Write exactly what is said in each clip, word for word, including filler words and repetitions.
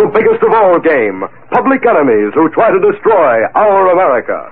new biggest of all game, public enemies who try to destroy our America.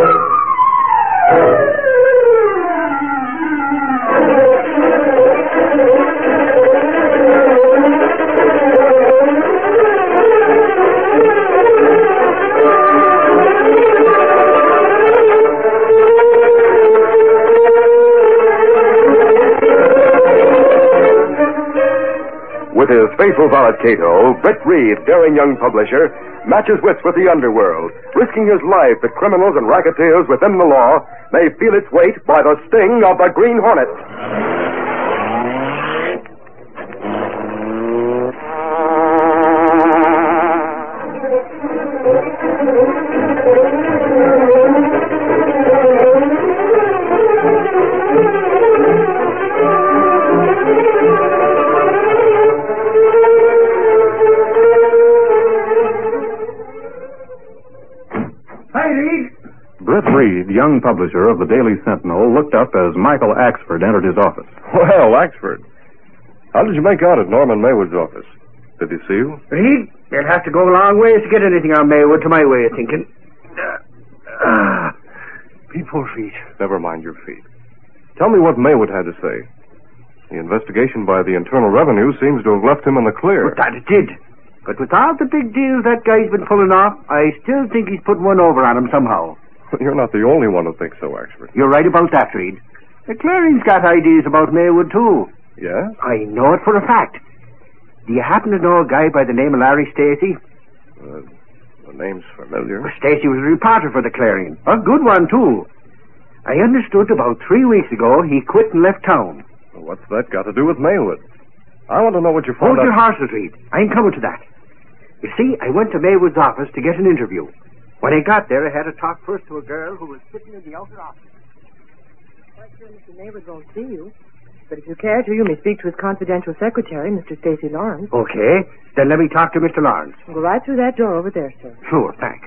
With his faithful valet Cato, Britt Reed, daring young publisher, matches wits with the underworld, risking his life that criminals and racketeers within the law may feel its weight by the sting of the Green Hornet. Britt Reed, young publisher of the Daily Sentinel, looked up as Michael Axford entered his office. Well, Axford, how did you make out at Norman Maywood's office? Did he see you? Reed, you'll have to go a long ways to get anything on Maywood to my way of thinking. Uh, uh, me poor feet. Never mind your feet. Tell me what Maywood had to say. The investigation by the Internal Revenue seems to have left him in the clear. But that it did. But with all the big deals that guy's been pulling off, I still think he's put one over on him somehow. You're not the only one who thinks so, Axford. You're right about that, Reed. The Clarion's got ideas about Maywood, too. Yeah? I know it for a fact. Do you happen to know a guy by the name of Larry Stacy? Uh, the name's familiar. Well, Stacy was a reporter for the Clarion. A good one, too. I understood about three weeks ago he quit and left town. Well, what's that got to do with Maywood? I want to know what you found Hold out. your horses, Reed. I'm coming to that. You see, I went to Maywood's office to get an interview. When I got there, I had to talk first to a girl who was sitting in the outer office. I'm sure Mister Maywood won't see you. But if you care to, you may speak to his confidential secretary, Mister Stacy Lawrence. Okay. Then let me talk to Mister Lawrence. Go right through that door over there, sir. Sure, thanks.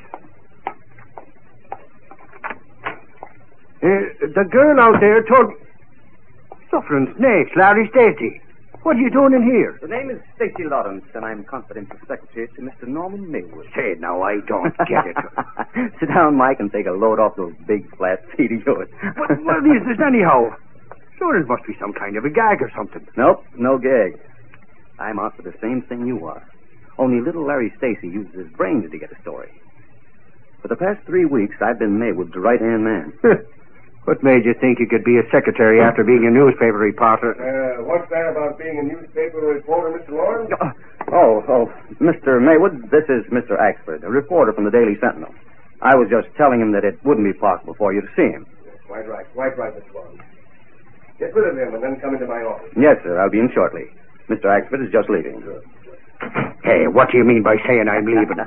Uh, the girl out there told me... Suffering snakes, Larry Stacy. What are you doing in here? The name is Stacy Lawrence, and I'm confidential secretary to Mister Norman Maywood. Say, now, I don't get it. Sit down, Mike, and take a load off those big, flat feet of yours. What, what is this, anyhow? Sure, it must be some kind of a gag or something. Nope, no gag. I'm out for the same thing you are. Only little Larry Stacy uses his brains to get a story. For the past three weeks, I've been Maywood's right-hand man. What made you think you could be a secretary after being a newspaper reporter? Uh, what's that about being a newspaper reporter, Mister Lawrence? Oh, oh, Mister Maywood, this is Mister Axford, a reporter from the Daily Sentinel. I was just telling him that it wouldn't be possible for you to see him. Yes, quite right, quite right, Mister Lawrence. Get rid of him and then come into my office. Yes, sir, I'll be in shortly. Mister Axford is just leaving. Good. Hey, what do you mean by saying I'm leaving?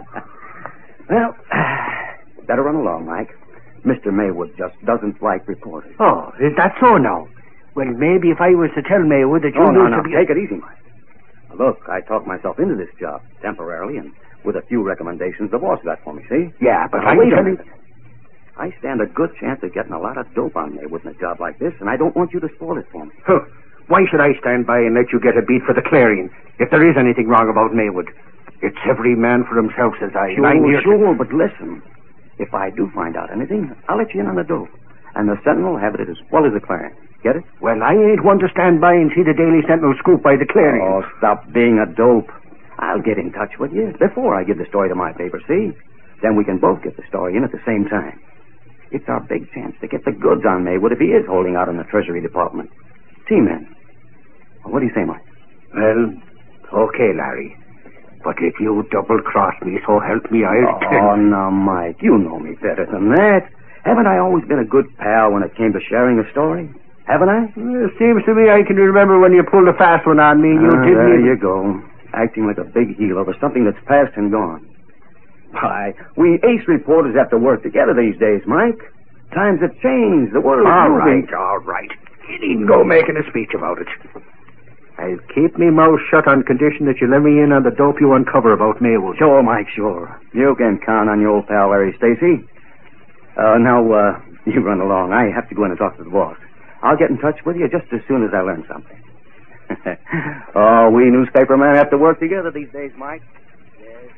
Well, better run along, Mike. Mister Maywood just doesn't like reporters. Oh, is that so now? Well, maybe if I was to tell Maywood that you oh, knew no, no, to be... take it easy, Mike. Now, look, I talked myself into this job temporarily and with a few recommendations the boss got for me, see? Yeah, but now, I'm wait a telling... minute. I stand a good chance of getting a lot of dope on Maywood in a job like this, and I don't want you to spoil it for me. Huh. Why should I stand by and let you get a beat for the Clarion if there is anything wrong about Maywood? It's every man for himself, says I. Sure, I'm here sure, but listen. If I do find out anything, I'll let you in on the dope. And the Sentinel will have it as well as the Clarion. Get it? Well, I ain't one to stand by and see the Daily Sentinel scoop by the Clarion. Oh, stop being a dope. I'll get in touch with you before I give the story to my paper, see? Then we can both get the story in at the same time. It's our big chance to get the goods on Maywood if he is holding out in the Treasury Department. T-Men. Well, what do you say, Mike? Well, okay, Larry. But if you double-cross me, so help me, I'll Oh, tell you. now, Mike, you know me better than that. Haven't I always been a good pal when it came to sharing a story? Haven't I? Well, it seems to me I can remember when you pulled a fast one on me. You Ah, didn't there even... you go. Acting like a big heel over something that's past and gone. Why, we ace reporters have to work together these days, Mike. Times have changed. The world is All moving. right, all right. You needn't go making a speech about it. I'll keep me mouth shut on condition that you let me in on the dope you uncover about Maywood. Sure, Mike, sure. You can count on your old pal, Larry Stacy. Uh, now, uh, you run along. I have to go in and talk to the boss. I'll get in touch with you just as soon as I learn something. Oh, we newspaper men have to work together these days, Mike. Yes.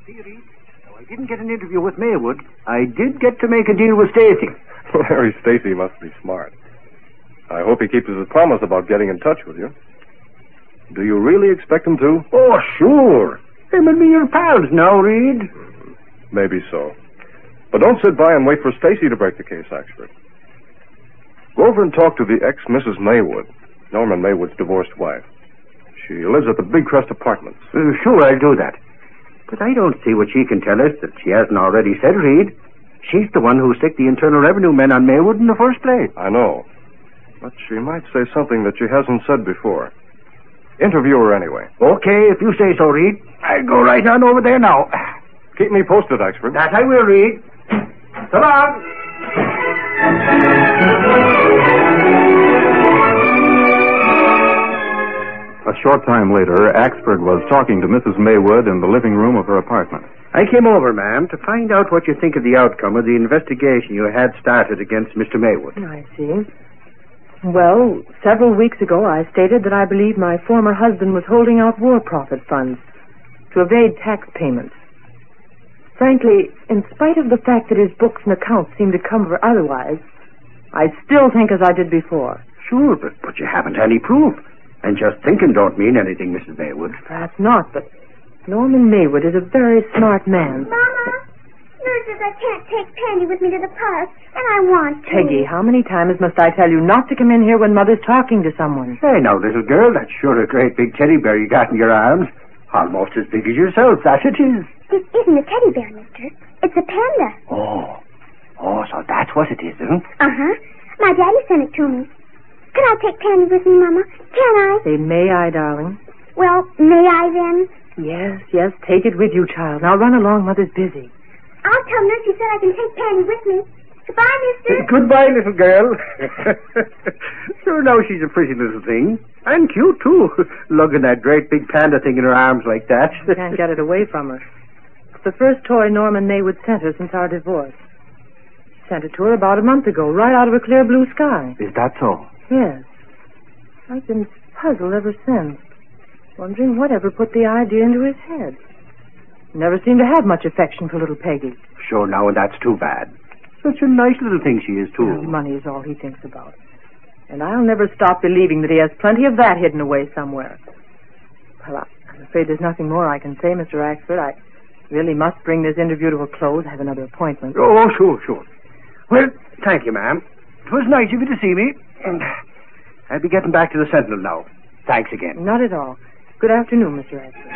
See, Reed, though I didn't get an interview with Maywood, I did get to make a deal with Stacy. Larry Stacy must be smart. I hope he keeps his promise about getting in touch with you. Do you really expect him to? Oh, sure. Him and me are pals now, Reed. Maybe so. But don't sit by and wait for Stacy to break the case, Axford. Go over and talk to the ex-Missus Maywood, Norman Maywood's divorced wife. She lives at the Big Crest Apartments. Uh, sure, I'll do that. But I don't see what she can tell us that she hasn't already said, Reed. She's the one who stick the Internal Revenue men on Maywood in the first place. I know. But she might say something that she hasn't said before. Interview her anyway. Okay, if you say so, Reed. I'll go right on over there now. Keep me posted, Axford. That I will, Reed. So long. A short time later, Axford was talking to Missus Maywood in the living room of her apartment. I came over, ma'am, to find out what you think of the outcome of the investigation you had started against Mister Maywood. I see. Well, several weeks ago I stated that I believed my former husband was holding out war profit funds to evade tax payments. Frankly, in spite of the fact that his books and accounts seem to cover otherwise, I still think as I did before. Sure, but, but you haven't any proof. And just thinking don't mean anything, Missus Maywood. Perhaps not, but Norman Maywood is a very smart man. Mama, Nurse says I can't take Penny with me to the park, and I want to. Peggy, how many times must I tell you not to come in here when Mother's talking to someone? Hey, now, little girl, that's sure a great big teddy bear you got in your arms. Almost as big as yourself, that it is. This isn't a teddy bear, mister. It's a panda. Oh. Oh, so that's what it is, isn't it? Uh-huh. My daddy sent it to me. Can I take Penny with me, Mama? Can I? Say, may I, darling? Well, may I then? Yes, yes, take it with you, child. Now run along, Mother's busy. I'll tell Nurse she said I can take Penny with me. Goodbye, mister. Goodbye, little girl. Sure, now she's a pretty little thing. And cute, too. Lugging that great big panda thing in her arms like that. Can't get it away from her. It's the first toy Norman Maywood sent her since our divorce. He sent it to her about a month ago, right out of a clear blue sky. Is that so? Yes. I've been puzzled ever since, wondering whatever put the idea into his head. Never seemed to have much affection for little Peggy. Sure, now, and that's too bad. Such a nice little thing she is, too. Well, money is all he thinks about. And I'll never stop believing that he has plenty of that hidden away somewhere. Well, I'm afraid there's nothing more I can say, Mister Axford. I really must bring this interview to a close. I have another appointment. Oh, sure, sure. Well, thank you, ma'am. It was nice of you to see me. And I'll be getting back to the Sentinel now. Thanks again. Not at all. Good afternoon, Mister Axford.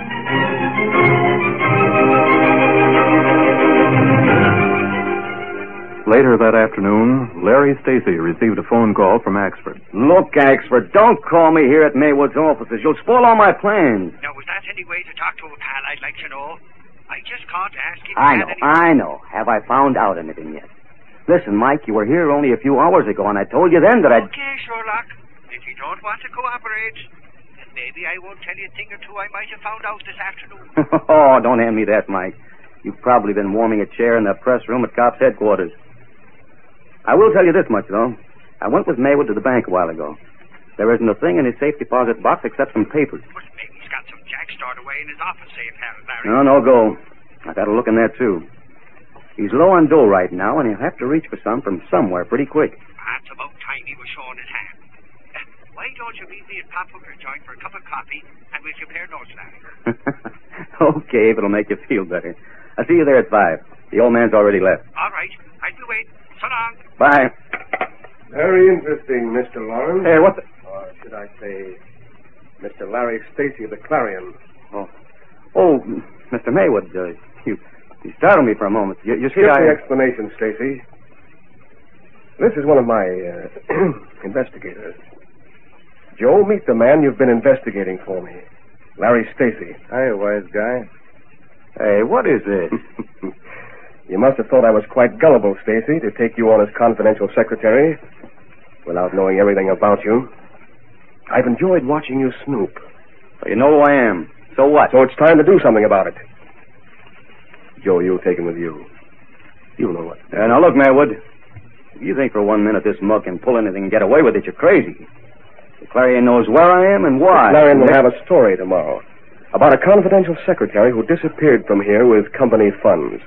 Later that afternoon, Larry Stacy received a phone call from Axford. Look, Axford, don't call me here at Maywood's offices. You'll spoil all my plans. Now, was that any way to talk to a pal, I'd like to know? I just called to ask if you I had know, any... I know. Have I found out anything yet? Listen, Mike, you were here only a few hours ago, and I told you then that I'd... Okay, Sherlock. If you don't want to cooperate, then maybe I won't tell you a thing or two I might have found out this afternoon. Oh, don't hand me that, Mike. You've probably been warming a chair in the press room at Cops headquarters. I will tell you this much, though. I went with Maywood to the bank a while ago. There isn't a thing in his safe deposit box except some papers. But maybe he's got some jack stored away in his office safe, Larry. No, no go. I've had a look in there, too. He's low on dough right now, and he'll have to reach for some from somewhere pretty quick. That's about time he was showing his hand. Uh, why don't you meet me at Pop Hooker's joint for a cup of coffee, and we'll compare notes, Larry? Okay, if it'll make you feel better. I'll see you there at five. The old man's already left. All right. I'll be waiting. So long. Bye. Very interesting, Mister Lawrence. Hey, what the... Or should I say, Mister Larry Stacy of the Clarion. Oh, oh Mister Maywood, uh, you, you startled me for a moment. You, you see, Skip I... the explanation, Stacy. This is one of my uh, investigators. Joe, meet the man you've been investigating for me. Larry Stacy. Hi, wise guy. Hey, what is this? You must have thought I was quite gullible, Stacy, to take you on as confidential secretary without knowing everything about you. I've enjoyed watching you snoop. Well, you know who I am. So what? So it's time to do something about it. Joe, you'll take him with you. You know what. Uh, now, look, Maywood. If you think for one minute this mug can pull anything and get away with it, you're crazy. The Clarion knows where I am and why. The Clarion will have a story tomorrow. About a confidential secretary who disappeared from here with company funds.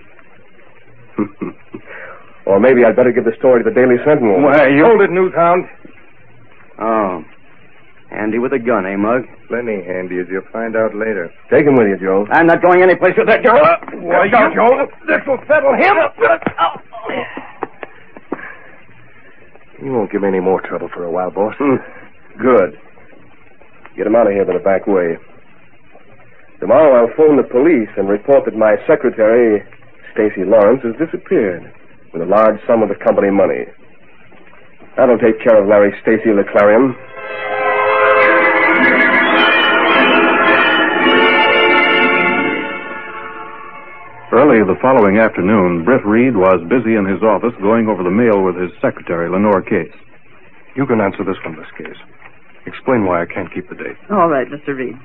Or maybe I'd better give the story to the Daily Sentinel. Why, you... Hold it, Newshound. Oh. Handy with a gun, eh, Mug? Plenty handy, as you'll find out later. Take him with you, Joe. I'm not going anyplace with that, Joe. Why, you... Joe. This will settle him. You won't give me any more trouble for a while, boss. Good. Get him out of here by the back way. Tomorrow I'll phone the police and report that my secretary, Stacy Lawrence, has disappeared with a large sum of the company money. That'll take care of Larry Stacy of the Clarion. Early the following afternoon, Britt Reed was busy in his office going over the mail with his secretary, Lenore Case. You can answer this one, Miss Case. Explain why I can't keep the date. All right, Mister Reed.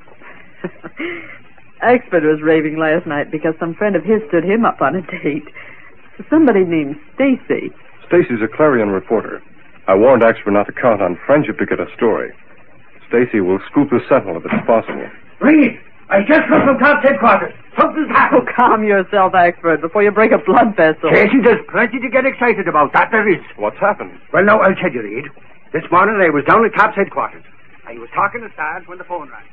Axford was raving last night because some friend of his stood him up on a date. Somebody named Stacy. Stacy's a Clarion reporter. I warned Axford not to count on friendship to get a story. Stacy will scoop the Sentinel if it's possible. Reed, I just come from Cops headquarters. Something's happened. Oh, calm yourself, Axford, before you break a blood vessel. Stacy, there's plenty to get excited about. That there is. What's happened? Well, now, I'll tell you, Reed. This morning I was down at Cops headquarters. I was talking to Sarge when the phone rang.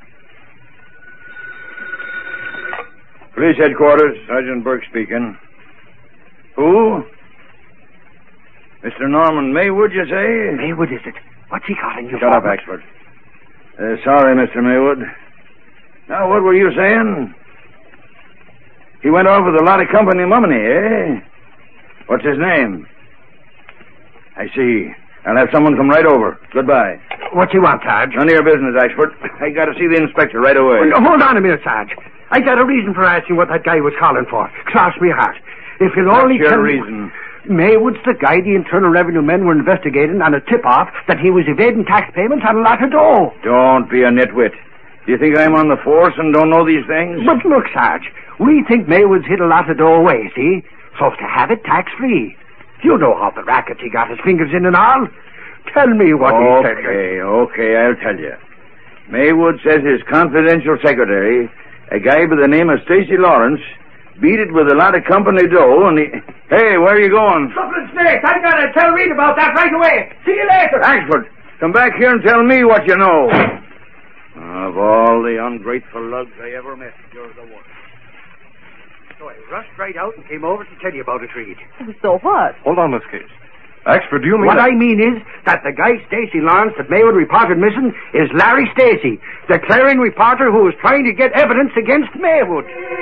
Police headquarters, Sergeant Burke speaking. Who? Mister Norman Maywood, you say? Maywood, is it? What's he calling you Shut for? up, Axford. Uh, sorry, Mister Maywood. Now, what were you saying? He went off with a lot of company money, eh? What's his name? I see. I'll have someone come right over. Goodbye. What you want, Sarge? None of your business, Axford. I got to see the inspector right away. Well, hold on a minute, Sarge. I got a reason for asking what that guy was calling for. Cross me heart. If you'll What's only your tell reason? Me... Maywood's the guy the Internal Revenue men were investigating on a tip-off that he was evading tax payments on a lot of dough. Don't be a nitwit. Do you think I'm on the force and don't know these things? But look, Sarge, we think Maywood's hid a lot of dough away, see? So as to have it tax-free. You know how the rackets he got his fingers in and all. Tell me what okay, he said. Okay, okay, I'll tell you. Maywood says his confidential secretary, a guy by the name of Stacy Lawrence, beat it with a lot of company dough, and he... Hey, where are you going? Suffering Snake, I gotta tell Reed about that right away. See you later. Axford, come back here and tell me what you know. Of all the ungrateful lugs I ever met, you're the worst. So I rushed right out and came over to tell you about it, Reed. So what? Hold on, Miss Case. Axford, do you mean... What that... I mean is that the guy Stacy Lawrence that Maywood reported missing is Larry Stacy, the Clarion reporter who was trying to get evidence against Maywood.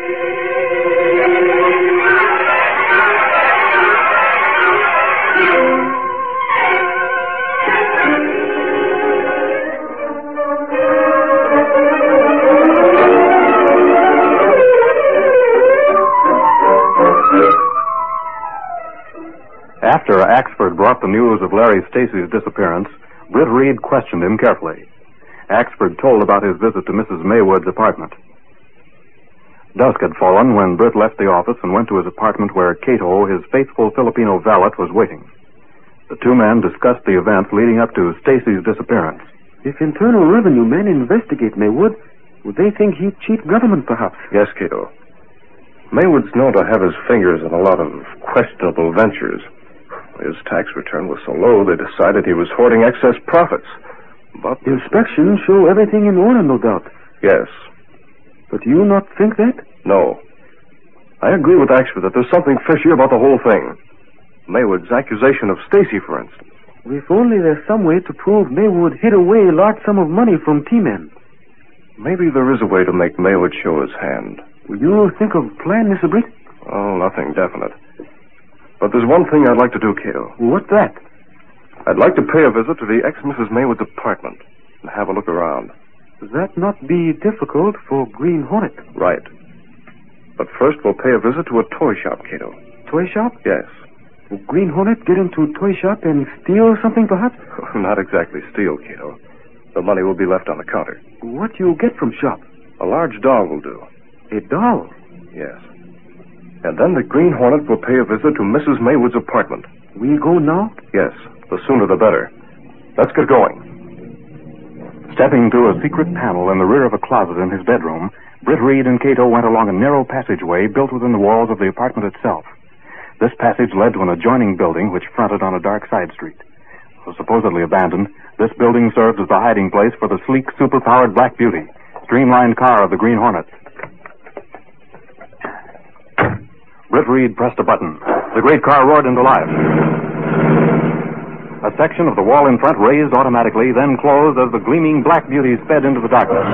After Axford brought the news of Larry Stacy's disappearance, Britt Reed questioned him carefully. Axford told about his visit to Missus Maywood's apartment. Dusk had fallen when Britt left the office and went to his apartment where Cato, his faithful Filipino valet, was waiting. The two men discussed the events leading up to Stacy's disappearance. If Internal Revenue men investigate Maywood, would they think he'd cheat government, perhaps? Yes, Cato. Maywood's known to have his fingers in a lot of questionable ventures. His tax return was so low, they decided he was hoarding excess profits. But... The inspections show everything in order, no doubt. Yes. But do you not think that? No. I agree with Axford that there's something fishy about the whole thing. Maywood's accusation of Stacy, for instance. If only there's some way to prove Maywood hid away a large sum of money from T-men. Maybe there is a way to make Maywood show his hand. Will you think of a plan, Mister Britt? Oh, nothing definite. But there's one thing I'd like to do, Cato. What's that? I'd like to pay a visit to the ex-Missus Maywood's apartment and have a look around. Does that not be difficult for Green Hornet? Right. But first we'll pay a visit to a toy shop, Cato. Toy shop? Yes. Will Green Hornet get into a toy shop and steal something, perhaps? Not exactly steal, Cato. The money will be left on the counter. What do you get from shop? A large doll will do. A doll? Yes. And then the Green Hornet will pay a visit to Missus Maywood's apartment. We go now? Yes. The sooner the better. Let's get going. Stepping through a secret panel in the rear of a closet in his bedroom, Britt Reed and Cato went along a narrow passageway built within the walls of the apartment itself. This passage led to an adjoining building which fronted on a dark side street. Though supposedly abandoned, this building served as the hiding place for the sleek, super-powered Black Beauty, streamlined car of the Green Hornet. Britt Reed pressed a button. The great car roared into life. A section of the wall in front raised automatically, then closed as the gleaming Black Beauty sped into the darkness.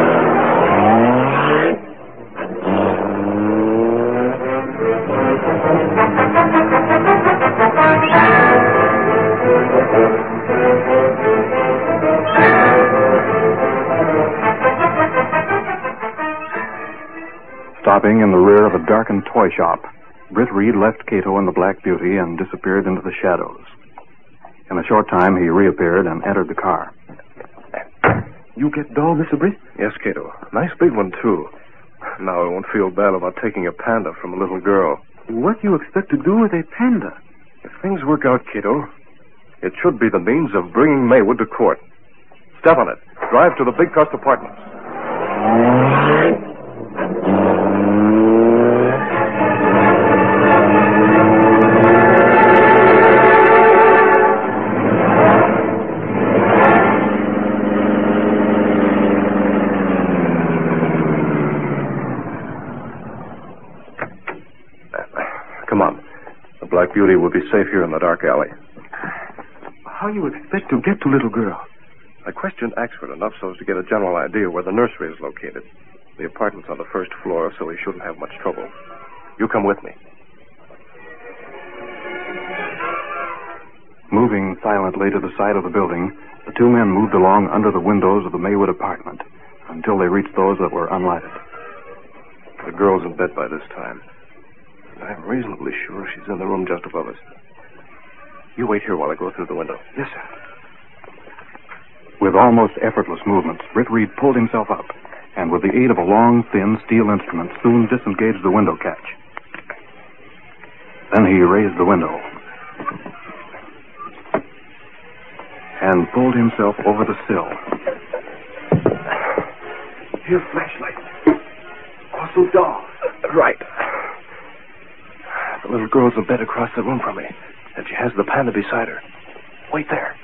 Stopping in the rear of a darkened toy shop, Britt Reed left Cato and the Black Beauty and disappeared into the shadows. In a short time, he reappeared and entered the car. You get doll, Mister Britt? Yes, Cato. Nice big one, too. Now I won't feel bad about taking a panda from a little girl. What do you expect to do with a panda? If things work out, Cato, it should be the means of bringing Maywood to court. Step on it. Drive to the Big Trust Apartments. Come on. The Black Beauty will be safe here in the dark alley. How you expect to get to little girl? I questioned Axford enough so as to get a general idea where the nursery is located. The apartment's on the first floor, so he shouldn't have much trouble. You come with me. Moving silently to the side of the building, the two men moved along under the windows of the Maywood apartment until they reached those that were unlighted. The girl's in bed by this time. I'm reasonably sure she's in the room just above us. You wait here while I go through the window. Yes, sir. With almost effortless movements, Britt Reed pulled himself up, and with the aid of a long, thin steel instrument, soon disengaged the window catch. Then he raised the window and pulled himself over the sill. Here, flashlight. Also, doll. Right. The little girl's in bed across the room from me, and she has the panda beside her. Wait there.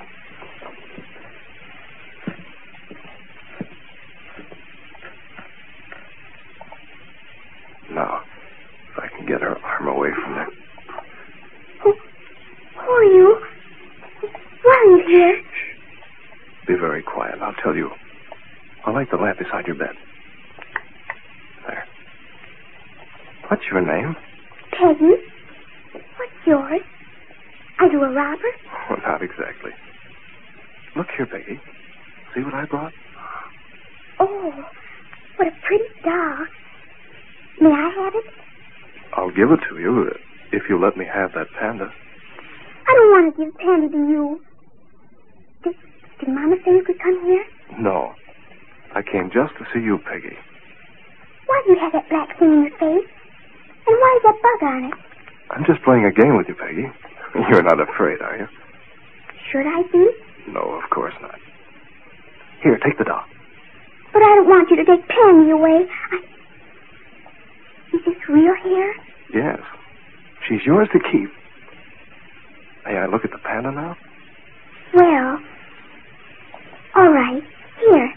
Now, if I can get her arm away from there. Who, who are you? Why are you here? Shh. Be very quiet. I'll tell you. I'll light the lamp beside your bed. There. What's your name? Peggy. What's yours? Are you a robber? Oh, not exactly. Look here, Peggy. See what I brought? Oh, what a pretty doll. May I have it? I'll give it to you if you let me have that panda. I don't want to give Panda to you. Did, did Mama say you could come here? No. I came just to see you, Peggy. Why do you have that black thing in your face? And why is that bug on it? I'm just playing a game with you, Peggy. You're not afraid, are you? Should I be? No, of course not. Here, take the doll. But I don't want you to take Penny away. I... Is this real hair? Yes. She's yours to keep. May I look at the panda now? Well, all right. Here.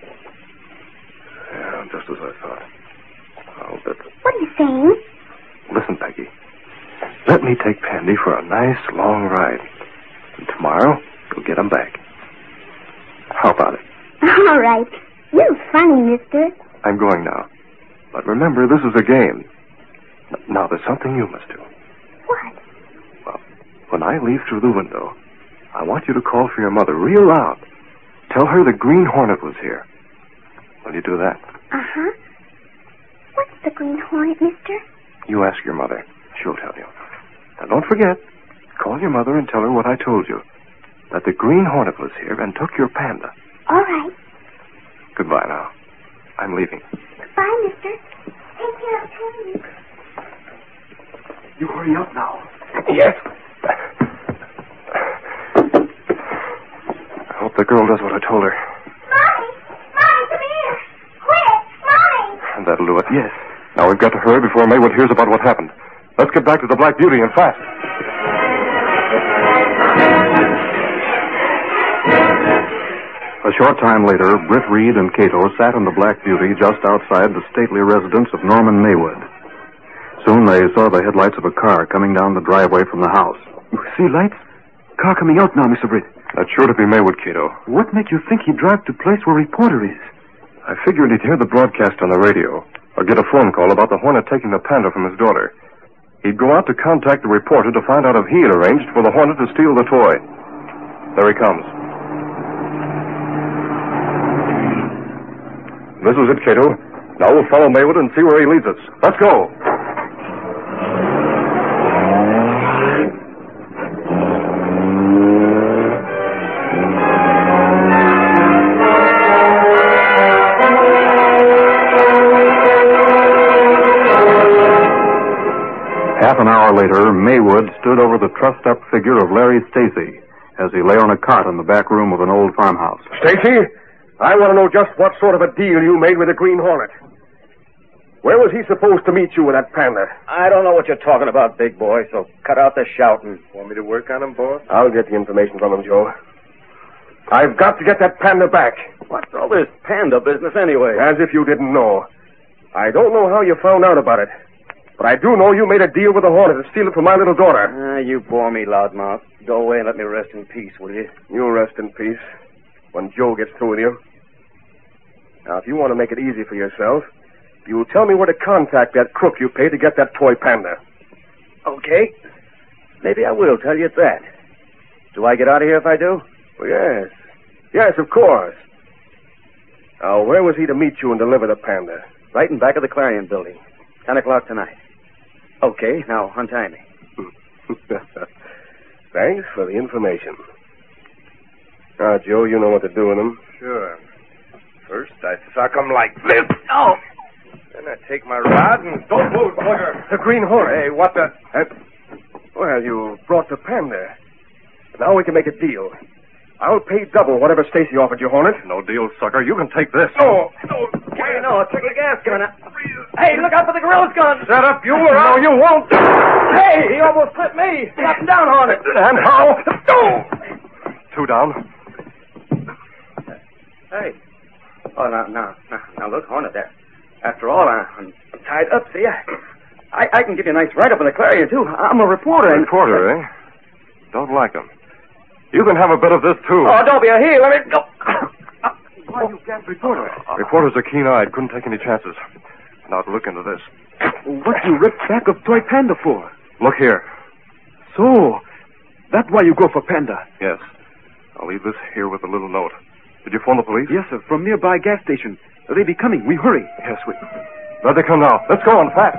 Yeah, just as I thought. Oh, but... What are you saying? Listen, Peggy. Let me take Pandy for a nice long ride. And tomorrow, you'll get him back. How about it? All right. You're funny, mister. I'm going now. But remember, this is a game. N- now, there's something you must do. What? Well, when I leave through the window, I want you to call for your mother real loud. Tell her the Green Hornet was here. Will you do that? Uh-huh. What's the Green Hornet, mister? You ask your mother. She'll tell you. Now, don't forget. Call your mother and tell her what I told you. That the Green Hornet was here and took your panda. All right. Goodbye now. I'm leaving. Goodbye, mister. Take care of Penny. You hurry up now. Yes. I hope the girl does what I told her. Mommy! that'll do it. Yes. Now we've got to hurry before Maywood hears about what happened. Let's get back to the Black Beauty and fast. A short time later, Britt Reed and Cato sat in the Black Beauty just outside the stately residence of Norman Maywood. Soon they saw the headlights of a car coming down the driveway from the house. You see lights? Car coming out now, Mister Britt. That's sure to be Maywood, Cato. What make you think he'd drive to place where reporter is? I figured he'd hear the broadcast on the radio, or get a phone call about the Hornet taking the panda from his daughter. He'd go out to contact the reporter to find out if he had arranged for the Hornet to steal the toy. There he comes. This is it, Cato. Now we'll follow Maywood and see where he leads us. Let's go. Half an hour later, Maywood stood over the trussed-up figure of Larry Stacy as he lay on a cot in the back room of an old farmhouse. Stacy, I want to know just what sort of a deal you made with the Green Hornet. Where was he supposed to meet you with that panda? I don't know what you're talking about, big boy, so cut out the shouting. Want me to work on him, boss? I'll get the information from him, Joe. I've got to get that panda back. What's all this panda business anyway? As if you didn't know. I don't know how you found out about it, but I do know you made a deal with the Hornet to steal it from my little daughter. Ah, you bore me, loudmouth. Go away and let me rest in peace, will you? You'll rest in peace when Joe gets through with you. Now, if you want to make it easy for yourself, you'll tell me where to contact that crook you paid to get that toy panda. Okay. Maybe I will tell you at that. Do I get out of here if I do? Well, yes. Yes, of course. Now, where was he to meet you and deliver the panda? Right in back of the Clarion building. Ten o'clock tonight. Okay, now untie me. Thanks for the information. Now, Joe, you know what to do with them. Sure. First, I suck 'em like this. Oh! Then I take my rod and... Don't move, Slugger! The Green Hornet. Hey, what the... Uh, well, you brought the panda. Now we can make a deal. I'll pay double whatever Stacy offered you, Hornet. No deal, sucker. You can take this. No, no. Hey, no, a trickle gas gun. Hey, look out for the gorilla's gun. Shut up, you, or no, you won't. Hey, he almost clipped me. Knock him down, Hornet. And how? No. Two down. Hey. Oh, now, now, now, now look, Hornet, there. After all, I'm tied up, see? I, I, I can give you a nice write-up in the Clarion, too. I'm a reporter. And... Reporter, eh? Don't like him. You can have a bit of this, too. Oh, don't be a heel. Let me go. Why, you can't reporter. Reporters are keen-eyed. Couldn't take any chances. Now, to look into this. What you ripped back of toy panda for? Look here. So, that's why you go for panda? Yes. I'll leave this here with a little note. Did you phone the police? Yes, sir. From nearby gas station. They be coming. We hurry. Yes, we... There they come now. Let's go on fast.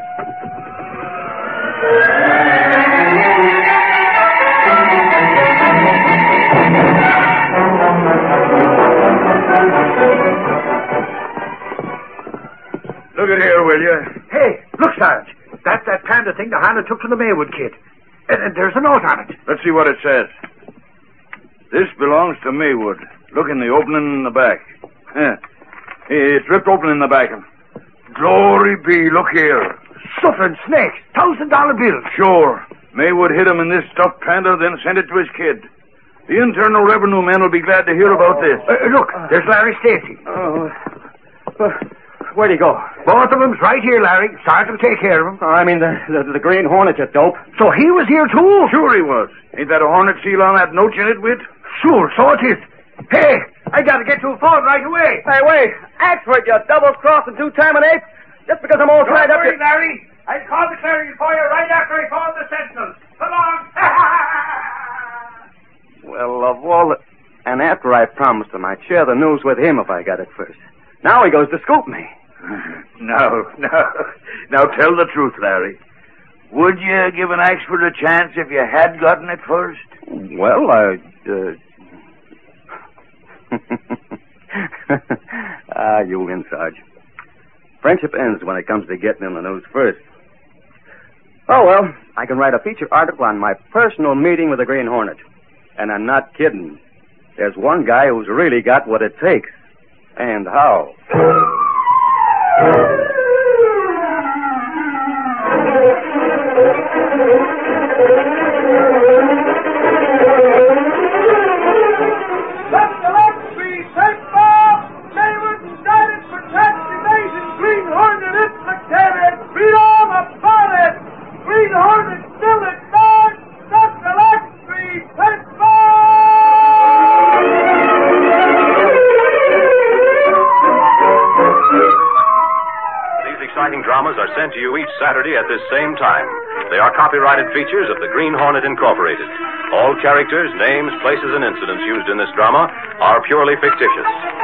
Look at here, will you? Hey, look, Sarge. That's that panda thing the Hannah took to the Maywood kid. And, and there's a note on it. Let's see what it says. This belongs to Maywood. Look in the opening in the back. Yeah. It's ripped open in the back. Glory be, look here. Suffering snakes. Thousand dollar bills. Sure. Maywood hid him in this stuffed panda, then sent it to his kid. The Internal Revenue man will be glad to hear about this. Uh, look, there's Larry Stacy. Oh. Uh, where'd he go? Both of them's right here, Larry. Sergeant will take care of him. Oh, I mean, the, the, the Green Hornet, you dope. So he was here, too? Sure he was. Ain't that a hornet seal on that note you knit with? Sure, so it is. Hey, I gotta get to a phone right away. Hey, wait. Axford, you double-crossing two-time an ape. Just because I'm all Don't tied up... worry, to... Larry. I'll call the Clarion for you right after I phone the Sentinels. Come on. Well, of all the... And after I promised him I'd share the news with him if I got it first. Now he goes to scoop me. No, no. Now tell the truth, Larry. Would you give an Axford a chance if you had gotten it first? Well, I... Uh... ah, you win, Sarge. Friendship ends when it comes to getting in the news first. Oh, well, I can write a feature article on my personal meeting with the Green Hornet. And I'm not kidding. There's one guy who's really got what it takes. And how. dramas are sent to you each Saturday at this same time. They are copyrighted features of the Green Hornet Incorporated. All characters, names, places, and incidents used in this drama are purely fictitious.